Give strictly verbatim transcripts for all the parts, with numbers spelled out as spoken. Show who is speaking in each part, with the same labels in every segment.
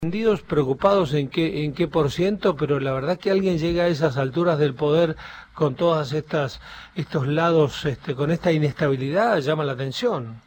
Speaker 1: Entendidos, preocupados en qué en qué por ciento, pero la verdad que alguien llega a esas alturas del poder con todas estas estos lados, este, con esta inestabilidad, llama la atención.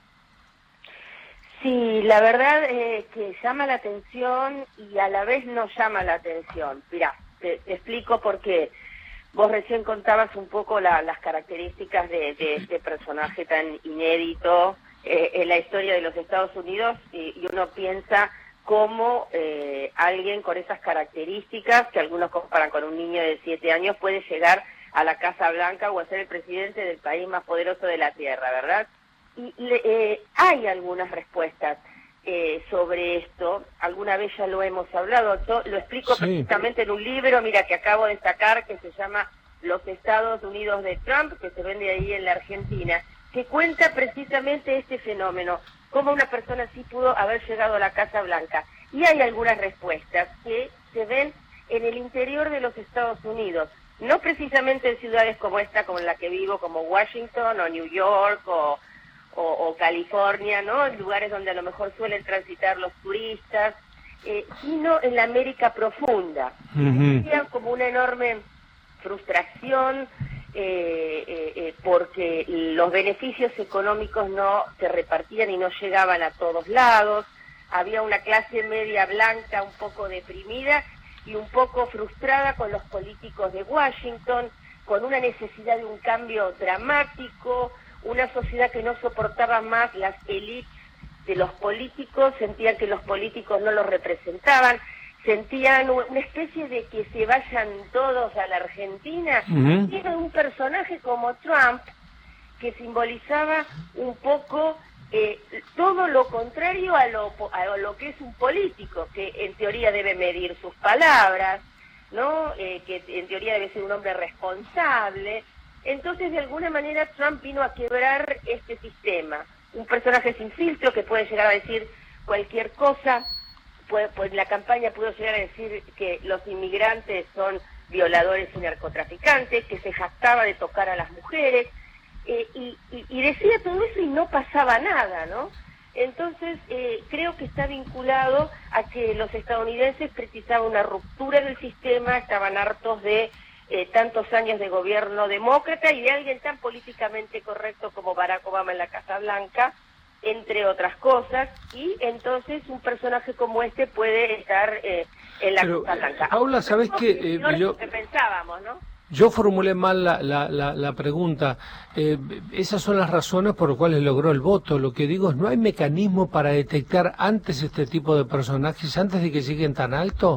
Speaker 2: Sí, la verdad eh, que llama la atención y a la vez no llama la atención. Mirá, te, te explico por qué. Vos recién contabas un poco la, las características de, de este personaje tan inédito eh, en la historia de los Estados Unidos y, y uno piensa cómo eh, alguien con esas características, que algunos comparan con un niño de siete años, puede llegar a la Casa Blanca o a ser el presidente del país más poderoso de la Tierra, ¿verdad? Y eh, hay algunas respuestas eh, sobre esto, alguna vez ya lo hemos hablado, to, lo explico sí. precisamente en un libro, mira, que acabo de sacar, que se llama Los Estados Unidos de Trump, que se vende ahí en la Argentina, que cuenta precisamente este fenómeno, cómo una persona así pudo haber llegado a la Casa Blanca. Y hay algunas respuestas que se ven en el interior de los Estados Unidos, no precisamente en ciudades como esta, como la que vivo, como Washington o New York o, o, o California, ¿no? En lugares donde a lo mejor suelen transitar los turistas, eh, sino en la América profunda. Uh-huh. Existía como una enorme frustración, Eh, eh, eh, porque los beneficios económicos no se repartían y no llegaban a todos lados, había una clase media blanca un poco deprimida y un poco frustrada con los políticos de Washington, con una necesidad de un cambio dramático, una sociedad que no soportaba más las élites de los políticos, sentían que los políticos no los representaban, sentían una especie de que se vayan todos a la Argentina. Uh-huh. Y era un personaje como Trump que simbolizaba un poco eh, todo lo contrario a lo, a lo que es un político, que en teoría debe medir sus palabras, ¿no? Eh, que en teoría debe ser un hombre responsable. Entonces, de alguna manera, Trump vino a quebrar este sistema. Un personaje sin filtro que puede llegar a decir cualquier cosa. Pues, pues la campaña pudo llegar a decir que los inmigrantes son violadores y narcotraficantes, que se jactaba de tocar a las mujeres, eh, y, y, y decía todo eso y no pasaba nada, ¿no? Entonces, eh, creo que está vinculado a que los estadounidenses precisaban una ruptura del sistema, estaban hartos de eh, tantos años de gobierno demócrata y de alguien tan políticamente correcto como Barack Obama en la Casa Blanca, entre otras cosas, y entonces un personaje como este puede estar eh, en la
Speaker 1: Pero,
Speaker 2: Casa Blanca.
Speaker 1: Paula, ¿sabes qué? Eh, yo,
Speaker 2: que pensábamos, ¿no?
Speaker 1: Yo formulé mal la, la, la, la pregunta. Eh, esas son las razones por las cuales logró el voto. Lo que digo es, ¿no hay mecanismo para detectar antes este tipo de personajes, antes de que lleguen tan alto?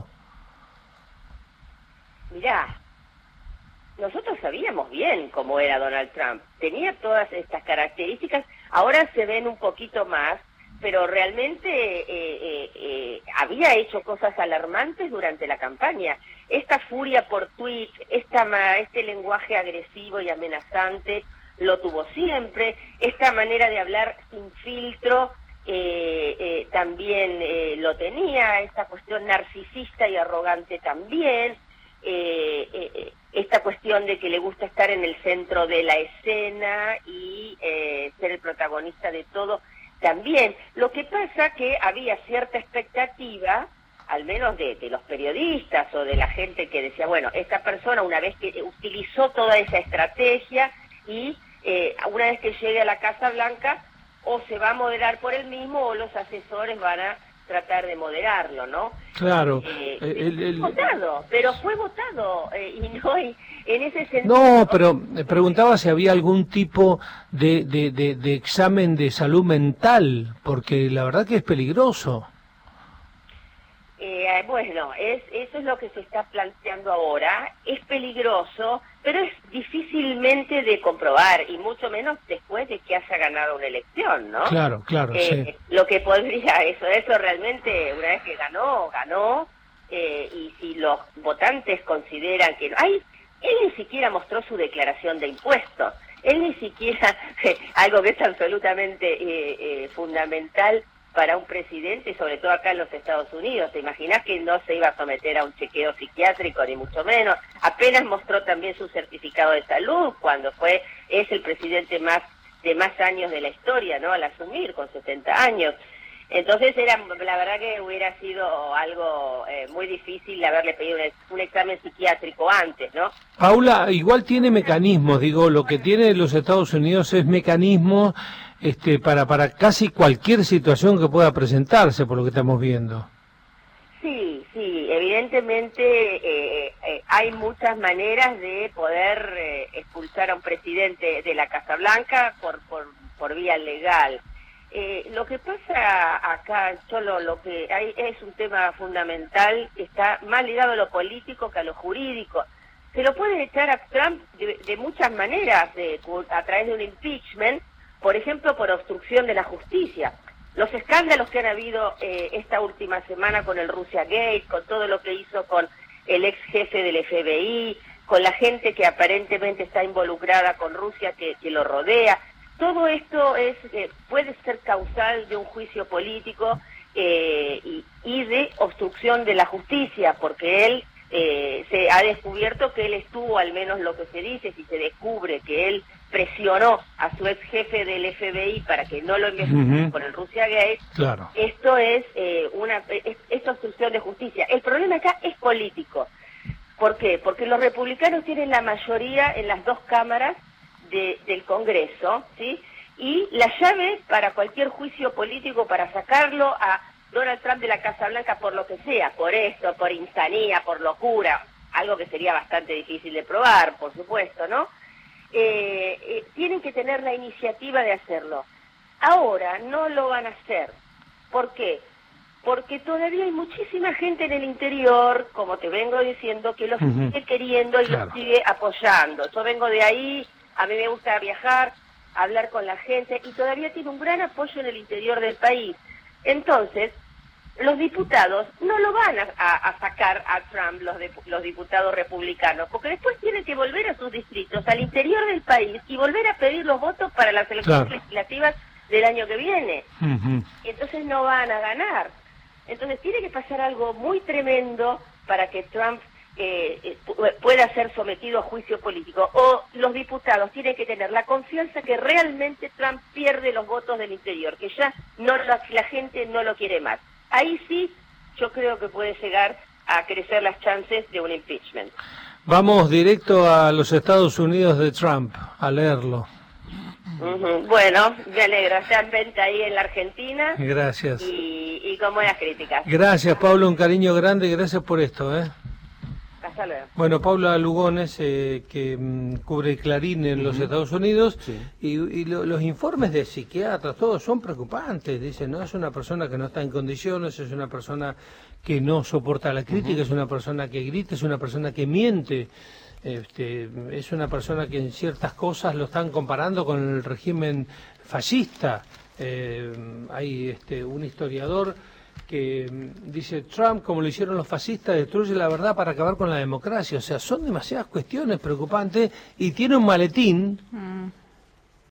Speaker 2: Mirá, nosotros sabíamos bien cómo era Donald Trump. Tenía todas estas características. Ahora se ven un poquito más, pero realmente eh, eh, eh, había hecho cosas alarmantes durante la campaña. Esta furia por tweet, esta, este lenguaje agresivo y amenazante lo tuvo siempre. Esta manera de hablar sin filtro eh, eh, también eh, lo tenía. Esta cuestión narcisista y arrogante también. Eh, eh, esta cuestión de que le gusta estar en el centro de la escena y eh, ser el protagonista de todo también. Lo que pasa que había cierta expectativa, al menos de, de los periodistas o de la gente que decía, bueno, esta persona una vez que utilizó toda esa estrategia y eh, una vez que llegue a la Casa Blanca o se va a moderar por él mismo o los asesores van a tratar de moderarlo, ¿no?
Speaker 1: Claro.
Speaker 2: Eh,
Speaker 1: el, el, el...
Speaker 2: Fue votado, pero fue votado, eh, y no y en ese sentido...
Speaker 1: No, pero me preguntaba si había algún tipo de, de, de, de examen de salud mental, porque la verdad que es peligroso.
Speaker 2: Eh, bueno, es, eso es lo que se está planteando ahora. Es peligroso, pero es difícilmente de comprobar, y mucho menos después de que haya ganado una elección, ¿no?
Speaker 1: Claro, claro,
Speaker 2: eh,
Speaker 1: sí.
Speaker 2: Lo que podría, eso, eso realmente, una vez que ganó, ganó, eh, y si los votantes consideran que... ¡Ay! Él ni siquiera mostró su declaración de impuestos. Él ni siquiera, algo que es absolutamente eh, eh, fundamental para un presidente, sobre todo acá en los Estados Unidos. ¿Te imaginas que no se iba a someter a un chequeo psiquiátrico, ni mucho menos? Apenas mostró también su certificado de salud, cuando fue, es el presidente más de más años de la historia, ¿no?, al asumir, con setenta años. Entonces era, la verdad que hubiera sido algo eh, muy difícil haberle pedido un, un examen psiquiátrico antes, ¿no?
Speaker 1: Paula, igual tiene mecanismos, digo, lo que tiene los Estados Unidos es mecanismos este, para, para casi cualquier situación que pueda presentarse, por lo que estamos viendo.
Speaker 2: Sí, sí, evidentemente eh, eh, hay muchas maneras de poder eh, expulsar a un presidente de la Casa Blanca por, por, por vía legal. Eh, lo que pasa acá, solo lo que hay es un tema fundamental que está más ligado a lo político que a lo jurídico. Se lo puede echar a Trump de, de muchas maneras, de, a través de un impeachment, por ejemplo, por obstrucción de la justicia. Los escándalos que han habido eh, esta última semana con el Russia Gate, con todo lo que hizo con el ex jefe del F B I, con la gente que aparentemente está involucrada con Rusia que, que lo rodea, todo esto es eh, puede ser causal de un juicio político eh, y, y de obstrucción de la justicia, porque él eh, se ha descubierto que él estuvo, al menos lo que se dice, si se descubre que él presionó a su ex jefe del F B I para que no lo investiguen uh-huh. por el Russia Gate.
Speaker 1: Claro.
Speaker 2: Esto es eh, una es, es obstrucción de justicia. El problema acá es político. ¿Por qué? Porque los republicanos tienen la mayoría en las dos cámaras de, del Congreso, ¿sí? Y la llave para cualquier juicio político, para sacarlo a Donald Trump de la Casa Blanca por lo que sea, por esto, por insanía, por locura, algo que sería bastante difícil de probar, por supuesto, ¿no? Eh, eh, tienen que tener la iniciativa de hacerlo. Ahora no lo van a hacer. ¿Por qué? Porque todavía hay muchísima gente en el interior, como te vengo diciendo, que los uh-huh. sigue queriendo y claro. los sigue apoyando. Yo vengo de ahí, a mí me gusta viajar, hablar con la gente, y todavía tiene un gran apoyo en el interior del país. Entonces, los diputados no lo van a, a, a sacar a Trump, los, de, los diputados republicanos, porque después tienen que volver a sus distritos, al interior del país, y volver a pedir los votos para las elecciones claro. legislativas del año que viene. Uh-huh. Y entonces no van a ganar. Entonces tiene que pasar algo muy tremendo para que Trump eh, pueda ser sometido a juicio político. O los diputados tienen que tener la confianza que realmente Trump pierde los votos del interior, que ya no la, la gente no lo quiere más. Ahí sí, yo creo que puede llegar a crecer las chances de un impeachment.
Speaker 1: Vamos directo a los Estados Unidos de Trump, a leerlo.
Speaker 2: Uh-huh. Bueno, me alegro. Está en venta ahí en la Argentina.
Speaker 1: Gracias.
Speaker 2: Y, y con buenas críticas.
Speaker 1: Gracias, Pablo. Un cariño grande y gracias por esto, ¿eh?
Speaker 2: Hasta luego.
Speaker 1: Bueno, Paula Lugones, eh, que um, cubre Clarín en uh-huh. los Estados Unidos, sí. y, y lo, los informes de psiquiatras, todos son preocupantes. Dicen, no, es una persona que no está en condiciones, es una persona que no soporta la crítica, uh-huh. es una persona que grita, es una persona que miente. Este, es una persona que en ciertas cosas lo están comparando con el régimen fascista. Eh, hay este, un historiador que dice, Trump, como lo hicieron los fascistas, destruye la verdad para acabar con la democracia. O sea, son demasiadas cuestiones preocupantes y tiene un maletín mm.